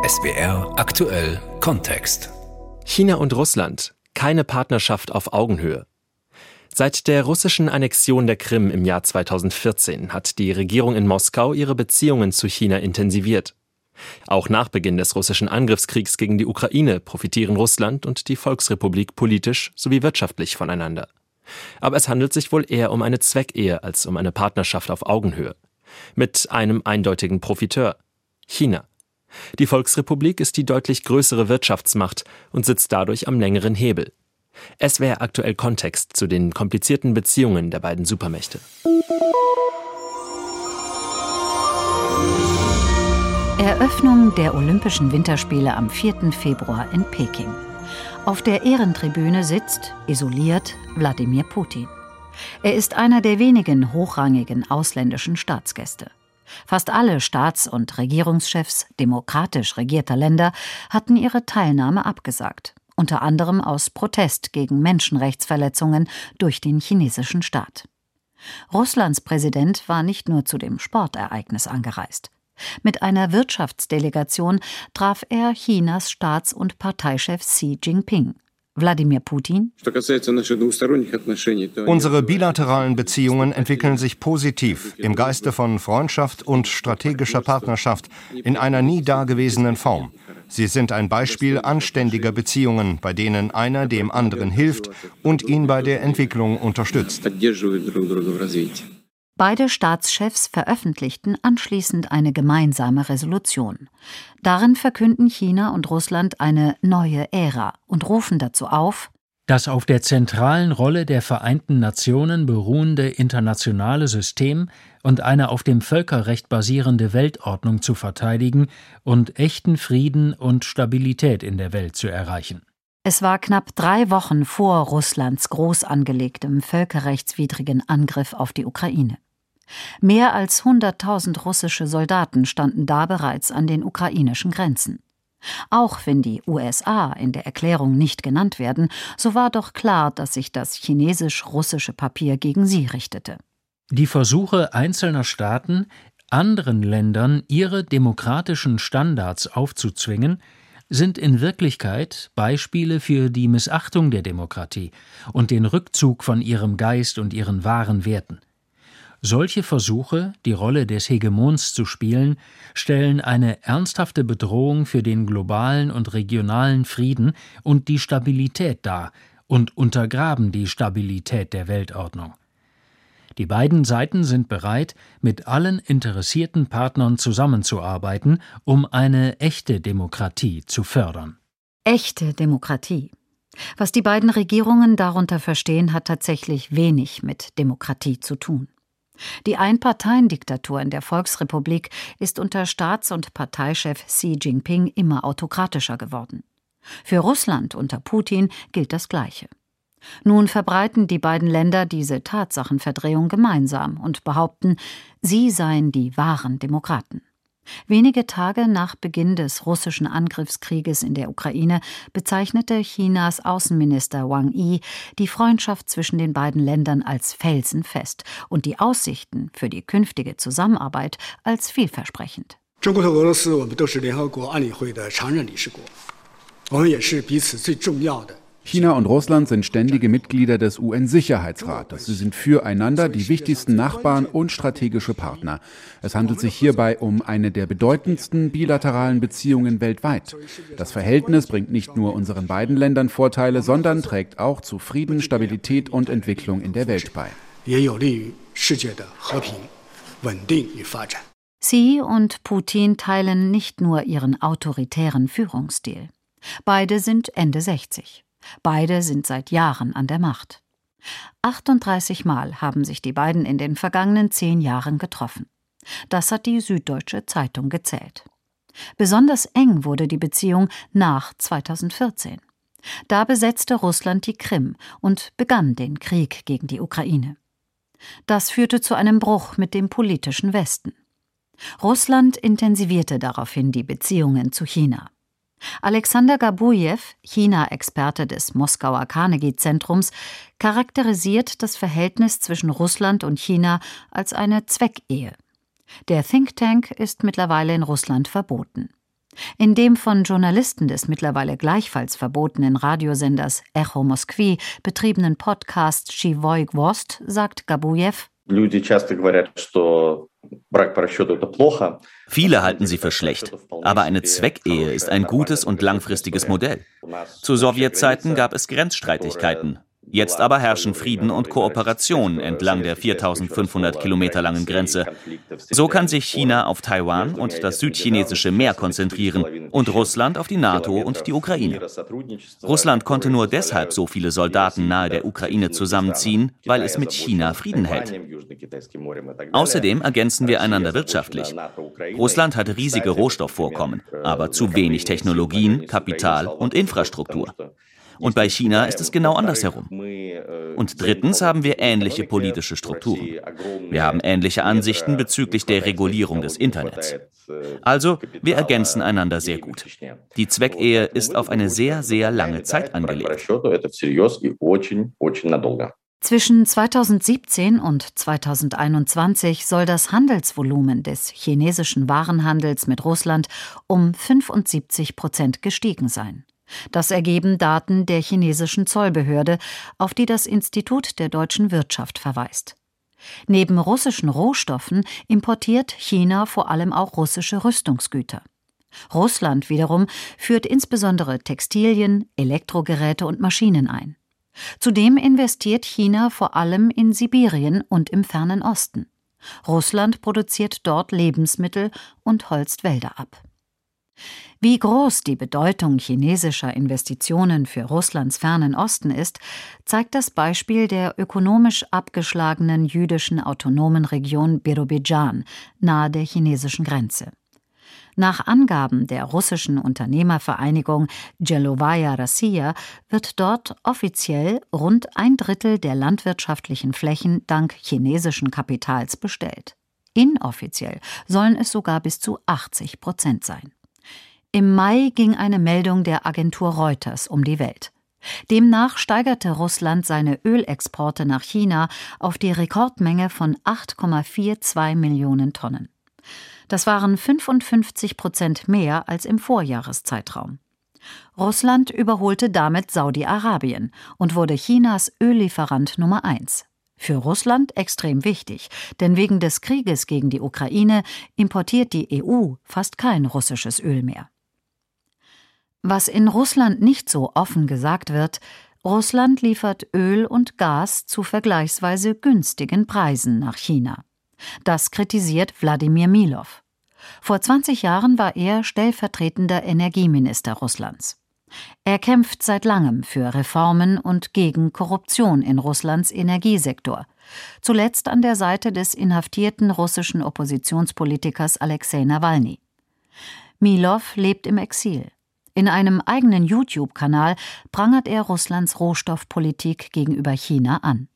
SWR aktuell Kontext. China und Russland. Keine Partnerschaft auf Augenhöhe. Seit der russischen Annexion der Krim im Jahr 2014 hat die Regierung in Moskau ihre Beziehungen zu China intensiviert. Auch nach Beginn des russischen Angriffskriegs gegen die Ukraine profitieren Russland und die Volksrepublik politisch sowie wirtschaftlich voneinander. Aber es handelt sich wohl eher um eine Zweckehe als um eine Partnerschaft auf Augenhöhe. Mit einem eindeutigen Profiteur: China. Die Volksrepublik ist die deutlich größere Wirtschaftsmacht und sitzt dadurch am längeren Hebel. SWR aktuell Kontext zu den komplizierten Beziehungen der beiden Supermächte. Eröffnung der Olympischen Winterspiele am 4. Februar in Peking. Auf der Ehrentribüne sitzt, isoliert, Wladimir Putin. Er ist einer der wenigen hochrangigen ausländischen Staatsgäste. Fast alle Staats- und Regierungschefs demokratisch regierter Länder hatten ihre Teilnahme abgesagt, unter anderem aus Protest gegen Menschenrechtsverletzungen durch den chinesischen Staat. Russlands Präsident war nicht nur zu dem Sportereignis angereist. Mit einer Wirtschaftsdelegation traf er Chinas Staats- und Parteichef Xi Jinping. Wladimir Putin: Unsere bilateralen Beziehungen entwickeln sich positiv im Geiste von Freundschaft und strategischer Partnerschaft in einer nie dagewesenen Form. Sie sind ein Beispiel anständiger Beziehungen, bei denen einer dem anderen hilft und ihn bei der Entwicklung unterstützt. Beide Staatschefs veröffentlichten anschließend eine gemeinsame Resolution. Darin verkünden China und Russland eine neue Ära und rufen dazu auf, das auf der zentralen Rolle der Vereinten Nationen beruhende internationale System und eine auf dem Völkerrecht basierende Weltordnung zu verteidigen und echten Frieden und Stabilität in der Welt zu erreichen. Es war knapp 3 Wochen vor Russlands groß angelegtem völkerrechtswidrigen Angriff auf die Ukraine. Mehr als 100.000 russische Soldaten standen da bereits an den ukrainischen Grenzen. Auch wenn die USA in der Erklärung nicht genannt werden, so war doch klar, dass sich das chinesisch-russische Papier gegen sie richtete. Die Versuche einzelner Staaten, anderen Ländern ihre demokratischen Standards aufzuzwingen, sind in Wirklichkeit Beispiele für die Missachtung der Demokratie und den Rückzug von ihrem Geist und ihren wahren Werten. Solche Versuche, die Rolle des Hegemons zu spielen, stellen eine ernsthafte Bedrohung für den globalen und regionalen Frieden und die Stabilität dar und untergraben die Stabilität der Weltordnung. Die beiden Seiten sind bereit, mit allen interessierten Partnern zusammenzuarbeiten, um eine echte Demokratie zu fördern. Echte Demokratie. Was die beiden Regierungen darunter verstehen, hat tatsächlich wenig mit Demokratie zu tun. Die Einparteiendiktatur in der Volksrepublik ist unter Staats- und Parteichef Xi Jinping immer autokratischer geworden. Für Russland unter Putin gilt das Gleiche. Nun verbreiten die beiden Länder diese Tatsachenverdrehung gemeinsam und behaupten, sie seien die wahren Demokraten. Wenige Tage nach Beginn des russischen Angriffskrieges in der Ukraine bezeichnete Chinas Außenminister Wang Yi die Freundschaft zwischen den beiden Ländern als felsenfest und die Aussichten für die künftige Zusammenarbeit als vielversprechend. China und Russland sind ständige Mitglieder des UN-Sicherheitsrates. Sie sind füreinander die wichtigsten Nachbarn und strategische Partner. Es handelt sich hierbei um eine der bedeutendsten bilateralen Beziehungen weltweit. Das Verhältnis bringt nicht nur unseren beiden Ländern Vorteile, sondern trägt auch zu Frieden, Stabilität und Entwicklung in der Welt bei. Xi und Putin teilen nicht nur ihren autoritären Führungsstil. Beide sind Ende 60. Beide sind seit Jahren an der Macht. 38 Mal haben sich die beiden in den vergangenen 10 Jahren getroffen. Das hat die Süddeutsche Zeitung gezählt. Besonders eng wurde die Beziehung nach 2014. Da besetzte Russland die Krim und begann den Krieg gegen die Ukraine. Das führte zu einem Bruch mit dem politischen Westen. Russland intensivierte daraufhin die Beziehungen zu China. Alexander Gabujew, China-Experte des Moskauer Carnegie-Zentrums, charakterisiert das Verhältnis zwischen Russland und China als eine Zweckehe. Der Think Tank ist mittlerweile in Russland verboten. In dem von Journalisten des mittlerweile gleichfalls verbotenen Radiosenders Echo Moskwy betriebenen Podcast «Живой гвоздь» sagt Gabujew: Viele halten sie für schlecht, aber eine Zweckehe ist ein gutes und langfristiges Modell. Zu Sowjetzeiten gab es Grenzstreitigkeiten. Jetzt aber herrschen Frieden und Kooperation entlang der 4.500 Kilometer langen Grenze. So kann sich China auf Taiwan und das südchinesische Meer konzentrieren und Russland auf die NATO und die Ukraine. Russland konnte nur deshalb so viele Soldaten nahe der Ukraine zusammenziehen, weil es mit China Frieden hält. Außerdem ergänzen wir einander wirtschaftlich. Russland hat riesige Rohstoffvorkommen, aber zu wenig Technologien, Kapital und Infrastruktur. Und bei China ist es genau andersherum. Und drittens haben wir ähnliche politische Strukturen. Wir haben ähnliche Ansichten bezüglich der Regulierung des Internets. Also, wir ergänzen einander sehr gut. Die Zweckehe ist auf eine sehr, sehr lange Zeit angelegt. Zwischen 2017 und 2021 soll das Handelsvolumen des chinesischen Warenhandels mit Russland um 75% gestiegen sein. Das ergeben Daten der chinesischen Zollbehörde, auf die das Institut der deutschen Wirtschaft verweist. Neben russischen Rohstoffen importiert China vor allem auch russische Rüstungsgüter. Russland wiederum führt insbesondere Textilien, Elektrogeräte und Maschinen ein. Zudem investiert China vor allem in Sibirien und im Fernen Osten. Russland produziert dort Lebensmittel und holzt Wälder ab. Wie groß die Bedeutung chinesischer Investitionen für Russlands fernen Osten ist, zeigt das Beispiel der ökonomisch abgeschlagenen jüdischen autonomen Region Birobidschan nahe der chinesischen Grenze. Nach Angaben der russischen Unternehmervereinigung Delovaya Rossiya wird dort offiziell rund 1/3 der landwirtschaftlichen Flächen dank chinesischen Kapitals bestellt. Inoffiziell sollen es sogar bis zu 80% sein. Im Mai ging eine Meldung der Agentur Reuters um die Welt. Demnach steigerte Russland seine Ölexporte nach China auf die Rekordmenge von 8,42 Millionen Tonnen. Das waren 55% mehr als im Vorjahreszeitraum. Russland überholte damit Saudi-Arabien und wurde Chinas Öllieferant Nummer 1. Für Russland extrem wichtig, denn wegen des Krieges gegen die Ukraine importiert die EU fast kein russisches Öl mehr. Was in Russland nicht so offen gesagt wird: Russland liefert Öl und Gas zu vergleichsweise günstigen Preisen nach China. Das kritisiert Wladimir Milov. Vor 20 Jahren war er stellvertretender Energieminister Russlands. Er kämpft seit langem für Reformen und gegen Korruption in Russlands Energiesektor, zuletzt an der Seite des inhaftierten russischen Oppositionspolitikers Alexei Nawalny. Milov lebt im Exil. In einem eigenen YouTube-Kanal prangert er Russlands Rohstoffpolitik gegenüber China an.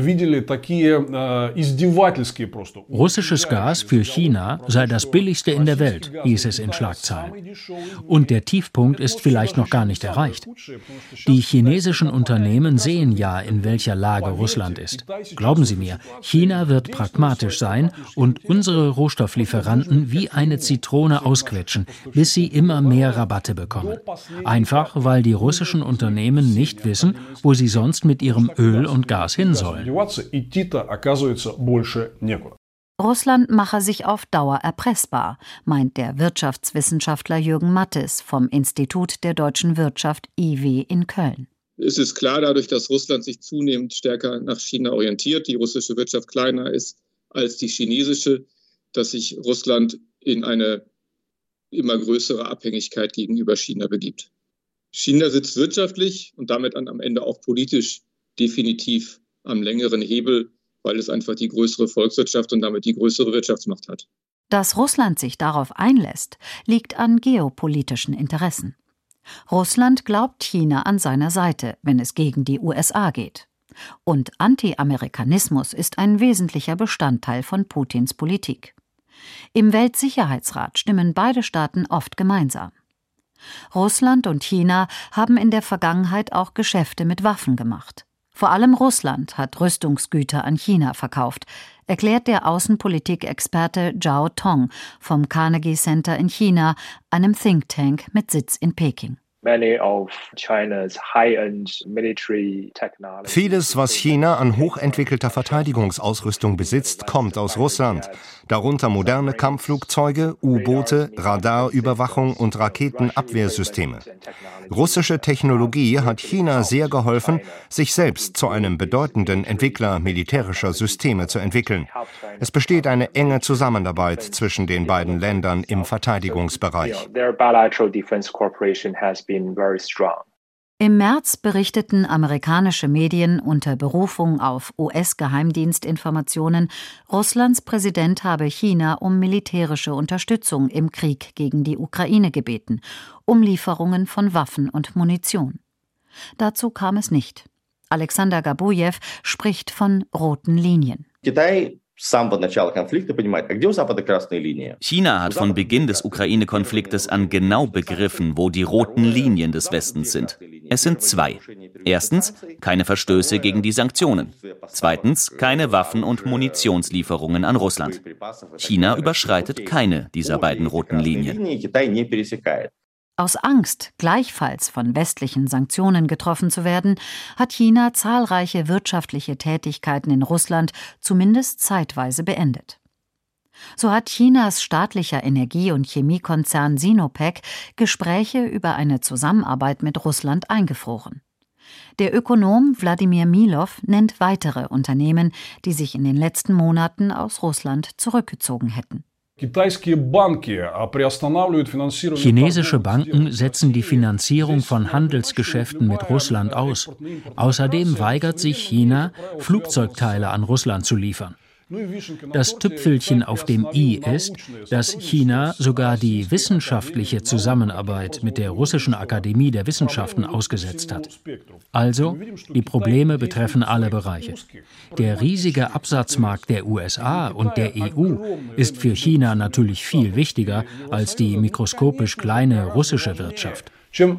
Russisches Gas für China sei das billigste in der Welt, hieß es in Schlagzeilen. Und der Tiefpunkt ist vielleicht noch gar nicht erreicht. Die chinesischen Unternehmen sehen ja, in welcher Lage Russland ist. Glauben Sie mir, China wird pragmatisch sein und unsere Rohstofflieferanten wie eine Zitrone ausquetschen, bis sie immer mehr Rabatte bekommen. Einfach, weil die russischen Unternehmen nicht wissen, wo sie sonst mit ihrem Öl und Gas hin sollen. Russland mache sich auf Dauer erpressbar, meint der Wirtschaftswissenschaftler Jürgen Mattes vom Institut der deutschen Wirtschaft IW in Köln. Es ist klar, dadurch, dass Russland sich zunehmend stärker nach China orientiert, die russische Wirtschaft kleiner ist als die chinesische, dass sich Russland in eine immer größere Abhängigkeit gegenüber China begibt. China sitzt wirtschaftlich und damit am Ende auch politisch definitiv am längeren Hebel, weil es einfach die größere Volkswirtschaft und damit die größere Wirtschaftsmacht hat. Dass Russland sich darauf einlässt, liegt an geopolitischen Interessen. Russland glaubt China an seiner Seite, wenn es gegen die USA geht. Und Anti-Amerikanismus ist ein wesentlicher Bestandteil von Putins Politik. Im Weltsicherheitsrat stimmen beide Staaten oft gemeinsam. Russland und China haben in der Vergangenheit auch Geschäfte mit Waffen gemacht. Vor allem Russland hat Rüstungsgüter an China verkauft, erklärt der Außenpolitik-Experte Zhao Tong vom Carnegie Center in China, einem Think Tank mit Sitz in Peking. Vieles, was China an hochentwickelter Verteidigungsausrüstung besitzt, kommt aus Russland. Darunter moderne Kampfflugzeuge, U-Boote, Radarüberwachung und Raketenabwehrsysteme. Russische Technologie hat China sehr geholfen, sich selbst zu einem bedeutenden Entwickler militärischer Systeme zu entwickeln. Es besteht eine enge Zusammenarbeit zwischen den beiden Ländern im Verteidigungsbereich. Im März berichteten amerikanische Medien unter Berufung auf US-Geheimdienstinformationen, Russlands Präsident habe China um militärische Unterstützung im Krieg gegen die Ukraine gebeten, um Lieferungen von Waffen und Munition. Dazu kam es nicht. Alexander Gabujew spricht von roten Linien. China hat von Beginn des Ukraine-Konfliktes an genau begriffen, wo die roten Linien des Westens sind. Es sind 2. Erstens, keine Verstöße gegen die Sanktionen. Zweitens, keine Waffen- und Munitionslieferungen an Russland. China überschreitet keine dieser beiden roten Linien. Aus Angst, gleichfalls von westlichen Sanktionen getroffen zu werden, hat China zahlreiche wirtschaftliche Tätigkeiten in Russland zumindest zeitweise beendet. So hat Chinas staatlicher Energie- und Chemiekonzern Sinopec Gespräche über eine Zusammenarbeit mit Russland eingefroren. Der Ökonom Wladimir Milov nennt weitere Unternehmen, die sich in den letzten Monaten aus Russland zurückgezogen hätten. Chinesische Banken setzen die Finanzierung von Handelsgeschäften mit Russland aus. Außerdem weigert sich China, Flugzeugteile an Russland zu liefern. Das Tüpfelchen auf dem i ist, dass China sogar die wissenschaftliche Zusammenarbeit mit der Russischen Akademie der Wissenschaften ausgesetzt hat. Also, die Probleme betreffen alle Bereiche. Der riesige Absatzmarkt der USA und der EU ist für China natürlich viel wichtiger als die mikroskopisch kleine russische Wirtschaft.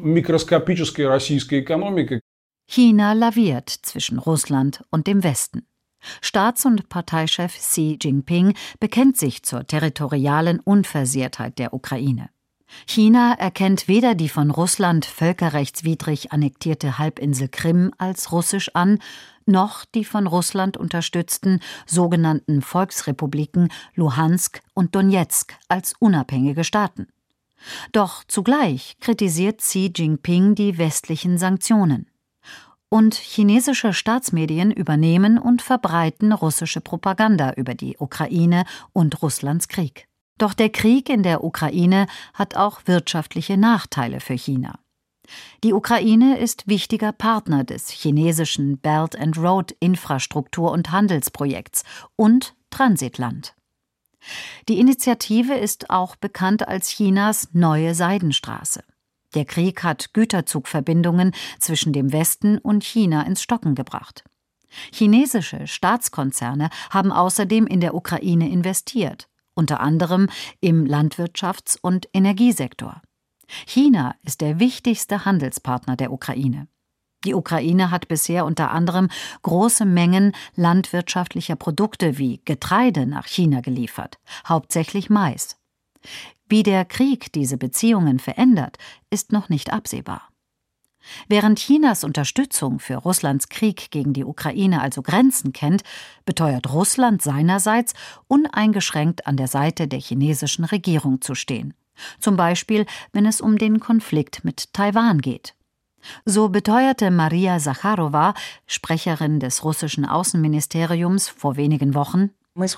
China laviert zwischen Russland und dem Westen. Staats- und Parteichef Xi Jinping bekennt sich zur territorialen Unversehrtheit der Ukraine. China erkennt weder die von Russland völkerrechtswidrig annektierte Halbinsel Krim als russisch an, noch die von Russland unterstützten sogenannten Volksrepubliken Luhansk und Donezk als unabhängige Staaten. Doch zugleich kritisiert Xi Jinping die westlichen Sanktionen. Und chinesische Staatsmedien übernehmen und verbreiten russische Propaganda über die Ukraine und Russlands Krieg. Doch der Krieg in der Ukraine hat auch wirtschaftliche Nachteile für China. Die Ukraine ist wichtiger Partner des chinesischen Belt and Road Infrastruktur- und Handelsprojekts und Transitland. Die Initiative ist auch bekannt als Chinas neue Seidenstraße. Der Krieg hat Güterzugverbindungen zwischen dem Westen und China ins Stocken gebracht. Chinesische Staatskonzerne haben außerdem in der Ukraine investiert, unter anderem im Landwirtschafts- und Energiesektor. China ist der wichtigste Handelspartner der Ukraine. Die Ukraine hat bisher unter anderem große Mengen landwirtschaftlicher Produkte wie Getreide nach China geliefert, hauptsächlich Mais. Wie der Krieg diese Beziehungen verändert, ist noch nicht absehbar. Während Chinas Unterstützung für Russlands Krieg gegen die Ukraine also Grenzen kennt, beteuert Russland seinerseits, uneingeschränkt an der Seite der chinesischen Regierung zu stehen. Zum Beispiel, wenn es um den Konflikt mit Taiwan geht. So beteuerte Maria Sacharowa, Sprecherin des russischen Außenministeriums, vor wenigen Wochen: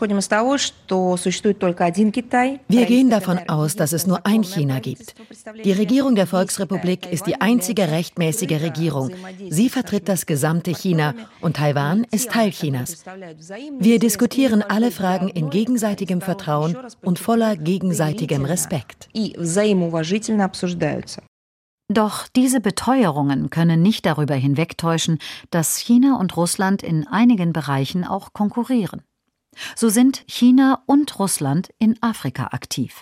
Wir gehen davon aus, dass es nur ein China gibt. Die Regierung der Volksrepublik ist die einzige rechtmäßige Regierung. Sie vertritt das gesamte China und Taiwan ist Teil Chinas. Wir diskutieren alle Fragen in gegenseitigem Vertrauen und voller gegenseitigem Respekt. Doch diese Beteuerungen können nicht darüber hinwegtäuschen, dass China und Russland in einigen Bereichen auch konkurrieren. So sind China und Russland in Afrika aktiv.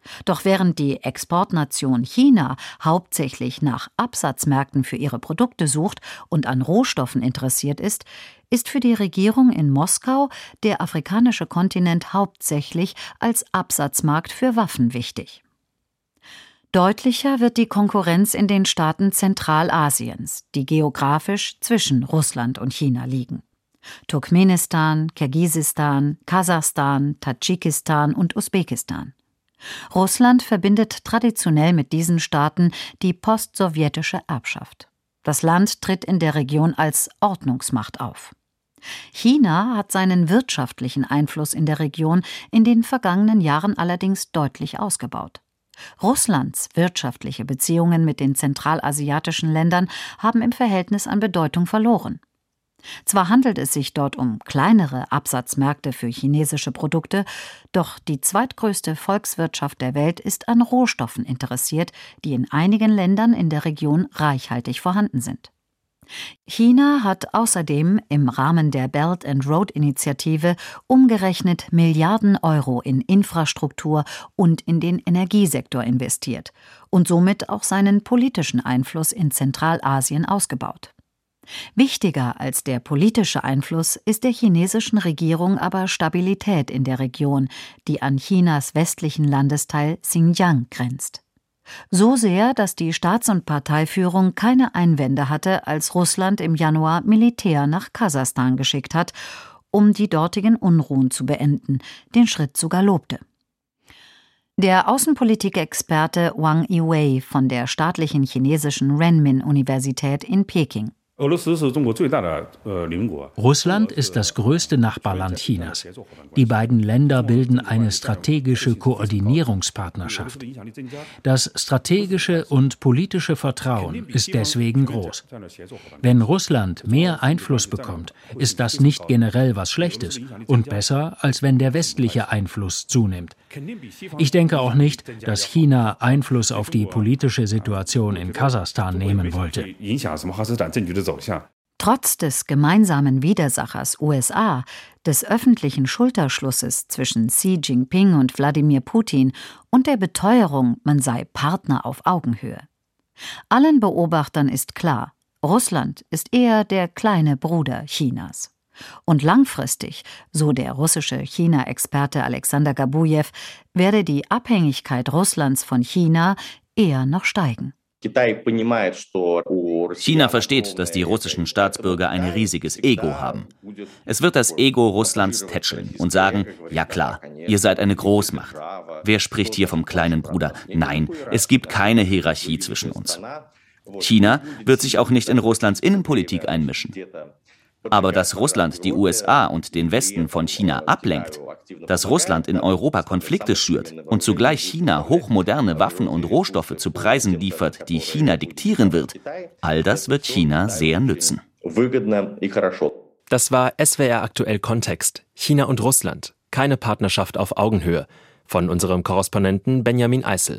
Doch während die Exportnation China hauptsächlich nach Absatzmärkten für ihre Produkte sucht und an Rohstoffen interessiert ist, ist für die Regierung in Moskau der afrikanische Kontinent hauptsächlich als Absatzmarkt für Waffen wichtig. Deutlicher wird die Konkurrenz in den Staaten Zentralasiens, die geografisch zwischen Russland und China liegen. Turkmenistan, Kirgisistan, Kasachstan, Tadschikistan und Usbekistan. Russland verbindet traditionell mit diesen Staaten die postsowjetische Erbschaft. Das Land tritt in der Region als Ordnungsmacht auf. China hat seinen wirtschaftlichen Einfluss in der Region in den vergangenen Jahren allerdings deutlich ausgebaut. Russlands wirtschaftliche Beziehungen mit den zentralasiatischen Ländern haben im Verhältnis an Bedeutung verloren. Zwar handelt es sich dort um kleinere Absatzmärkte für chinesische Produkte, doch die zweitgrößte Volkswirtschaft der Welt ist an Rohstoffen interessiert, die in einigen Ländern in der Region reichhaltig vorhanden sind. China hat außerdem im Rahmen der Belt and Road-Initiative umgerechnet Milliarden Euro in Infrastruktur und in den Energiesektor investiert und somit auch seinen politischen Einfluss in Zentralasien ausgebaut. Wichtiger als der politische Einfluss ist der chinesischen Regierung aber Stabilität in der Region, die an Chinas westlichen Landesteil Xinjiang grenzt. So sehr, dass die Staats- und Parteiführung keine Einwände hatte, als Russland im Januar Militär nach Kasachstan geschickt hat, um die dortigen Unruhen zu beenden, den Schritt sogar lobte. Der Außenpolitikexperte Wang Yiwei von der staatlichen chinesischen Renmin-Universität in Peking. Russland ist das größte Nachbarland Chinas. Die beiden Länder bilden eine strategische Koordinierungspartnerschaft. Das strategische und politische Vertrauen ist deswegen groß. Wenn Russland mehr Einfluss bekommt, ist das nicht generell was Schlechtes und besser, als wenn der westliche Einfluss zunimmt. Ich denke auch nicht, dass China Einfluss auf die politische Situation in Kasachstan nehmen wollte. Trotz des gemeinsamen Widersachers USA, des öffentlichen Schulterschlusses zwischen Xi Jinping und Wladimir Putin und der Beteuerung, man sei Partner auf Augenhöhe. Allen Beobachtern ist klar, Russland ist eher der kleine Bruder Chinas. Und langfristig, so der russische China-Experte Alexander Gabujew, werde die Abhängigkeit Russlands von China eher noch steigen. China versteht, dass die russischen Staatsbürger ein riesiges Ego haben. Es wird das Ego Russlands tätscheln und sagen, ja klar, ihr seid eine Großmacht. Wer spricht hier vom kleinen Bruder? Nein, es gibt keine Hierarchie zwischen uns. China wird sich auch nicht in Russlands Innenpolitik einmischen. Aber dass Russland die USA und den Westen von China ablenkt, dass Russland in Europa Konflikte schürt und zugleich China hochmoderne Waffen und Rohstoffe zu Preisen liefert, die China diktieren wird, all das wird China sehr nützen. Das war SWR aktuell Kontext. China und Russland. Keine Partnerschaft auf Augenhöhe. Von unserem Korrespondenten Benjamin Eisel.